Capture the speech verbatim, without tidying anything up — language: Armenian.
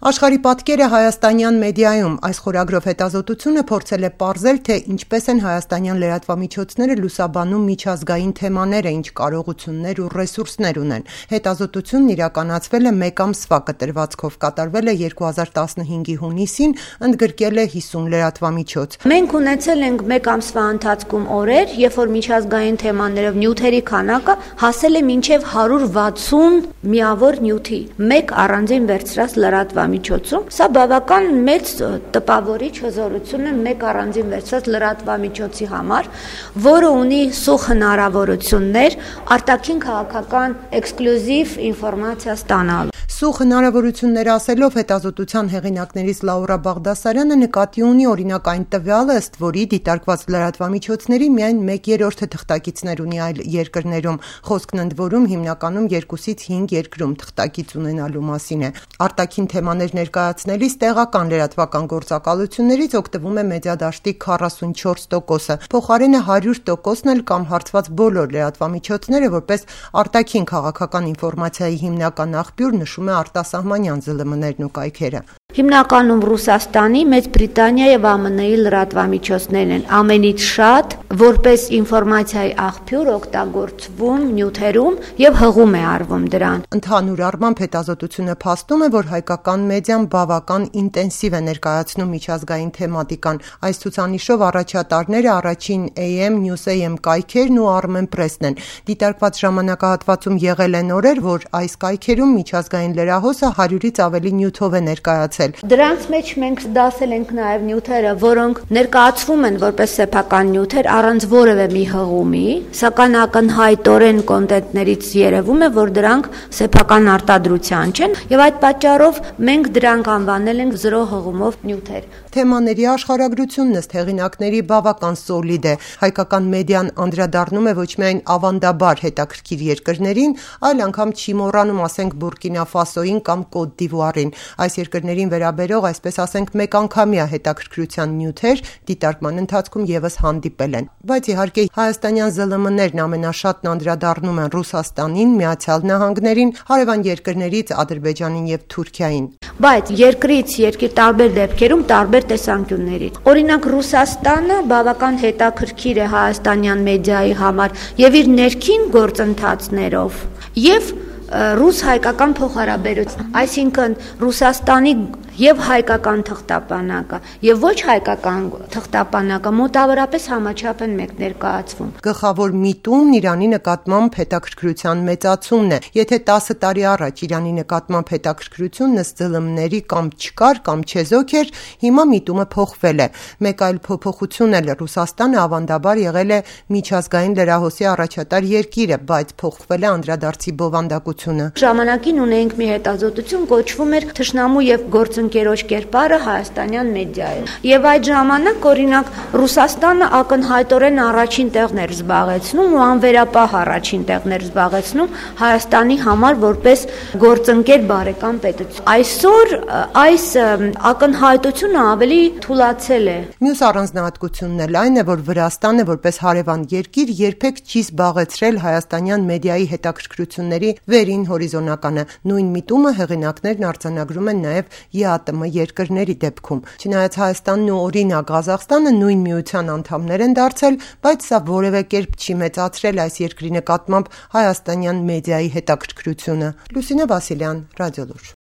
Աշխարհի պատկերը հայաստանյան մեդիայում այս խորագրով հետազոտությունը փորձել է պարզել, թե ինչպես են հայաստանյան լրատվամիջոցները լուսաբանում միջազգային թեմաները, ինչ կարողություններ ու ռեսուրսներ ունեն։ Հետազոտությունն իրականացվել է մեկ ամսվա կտրվածքով, կատարվել է երկու հազար տասնհինգի հունիսին, ընդգրկել է հիսուն լրատվամիջոց։ Մենք ունեցել ենք մեկ ամսվա ընթացքում օրեր, երբ որ միջազգային թեմաներով նյութերի քանակը հասել է մինչև հարյուր վաթսուն միավոր նյութի, մեկ առանձին վերցրած լրատվամիջոցում։ Սա բավական մեծ տպավորիչ հզորություն է մեկ առանձին վերցրած լրատվամիջոցի համար, որը ունի սուղ հնարավորություններ արտաքին քաղաքական էքսկլյուզիվ ինֆորմացիա ստանալու։ Սուղ հնարավորություններ ասելով հետազոտության հեղինակներից Լաուրա Բաղդասարյանը նկատի ունի օրինակ այն տվյալը, ըստ որի դիտարկված լրատվամիջոցների միայն մեկ երրորդը թղթակիցներ ունի այլ երկրներում, խոսքն ընդ որում հիմնականում երկուսից հինգ երկրում թղթակից ունենալու մասին է։ Արտաքին թեմաներ ներկայացնելիս տեղական լրատվական գործակալություններից օգտվում է մեդիադաշտի քառասունչորս տոկոսը, փոխարենը հարյուր տոկոսն էլ կամ հարցված բոլոր լրատվամիջոցները որպես արտաքին քաղաքական ինֆորմացիայի հիմնական աղբյուր նշում է արտասահմանյան զլ մ-ներն ու կայքերը։ Հիմնականում Ռուսաստանի, Մեծ Բրիտանիայի եւ Α Մ Ն-ի լրատվամիջոցներն են ամենից շատ որպես ինֆորմացիայի աղբյուր օգտագործվում նյութերում եւ հղում է արվում դրան։ Ընդհանուր առմամբ հետազոտությունը փաստում է, որ հայկական մեդիան բավական ինտենսիվ է ներկայացնում միջազգային թեմատիկան։ Այս ցուցանիշով առաջատարները առաջին A M, News A M կայքերն ու Armen Press-ն են։ Դիտարկված ժամանակահատվածում եղել են օրեր, որ այս կայքերում միջազգային լրահոսը հարյուրից ավելի նյութով է ներկայացել։ Դրանց մեջ մենք դասել ենք նաև նյութերը, որոնք ներկայացվում են որպես սեփական նյութեր առանց որևէ մի հղումի, սակայն ակնհայտորեն կոնտենտներից երևում է, որ դրանք սեփական արտադրության չեն, եւ այդ պատճառով մենք դրանք անվանել ենք զրո հղումով նյութեր։ Թեմաների աշխարհագրությունն ըստ հեղինակների բավական սոլիդ է։ Հայկական մեդիան անդրադառնում է ոչ միայն ավանդաբար հետաքրքիր երկրներին, այլ անգամ չի մոռանում, ասենք, Բուրկինա Ֆասոին կամ Կոտ դ'Իվուարին։ Այս երկրներին վերաբերող, այսպես ասենք, մեկ անգամյա հետաքրքրության նյութեր դիտարկման ընթացքում եւս հանդիպել են։ Բայց իհարկե հայաստանյան զլ մ-ներն ամենաշատն անդրադառնում են Ռուսաստանին, Միացյալ Նահանգներին, հարևան երկրներից Ադրբեջանին եւ Թուրքիային։ Բայց երկրից երկիր տարբեր դեպքերում տարբեր տեսանկյուններից։ Օրինակ Ռուսաստանը բավական հետաքրքիր է հայաստանյան մեդիայի համար եւ իր ներքին գործընթացներով եւ ռուս-հայկական փոխհարաբերություն, այսինքն Ռուսաստանի եւ հայկական թղթապանակը եւ ոչ հայկական թղթապանակը մոտավորապես համաչափ են մեկ ներկայացվում։ Գլխավոր միտումն Իրանի նկատմամբ հետաքրքրության մեծացումն է։ Եթե տասը տարի առաջ Իրանի նկատմամբ հետաքրքրությունն ըստ զլ մ-ների կամ չկար կամ չեզոք էր, հիմա միտումը փոխվել է։ Մեկ այլ փոփոխություն էլ Ռուսաստանը ավանդաբար եղել է միջազգային լրահոսի առաջատար երկիրը, բայց փոխվել է անդրադարձի բովանդակությունը։ Ժամանակին ունենք մի հետազոտություն, կոչվում էր Թշնամու եւ գործընկերոջ կերպարը հայաստանյան մեդիայում։ Եվ այդ ժամանակ օրինակ Ռուսաստանը ակնհայտորեն առաջին տեղն էր զբաղեցնում ու անվերապահ առաջին տեղն էր զբաղեցնում Հայաստանի համար որպես գործընկեր բարեկամ պետություն։ Այսօր այս ակնհայտությունը ավելի թուլացել է։ Մյուս առանձնահատկությունն էլ այն է, որ Վրաստանը որպես հարևան երկիր երբեք չի զբաղեցրել հայաստանյան մեդիայի հետաքրքրությունների վերին հորիզոնականը։ Նույն միտումը հեղինակներն արձանագրում են նաև Ե Ա Տը Մ երկրների դեպքում։ Չնայած Հայաստանն ու օրինակ Ղազախստանը նույն միության անդամներ են դարձել, բայց սա որևէ կերպ չի մեծացրել այս երկրի նկատմամբ հայաստանյան մեդիայի հետաքրքրությունը։ Լուսինե Վասիլյան, Ռադիոլուր։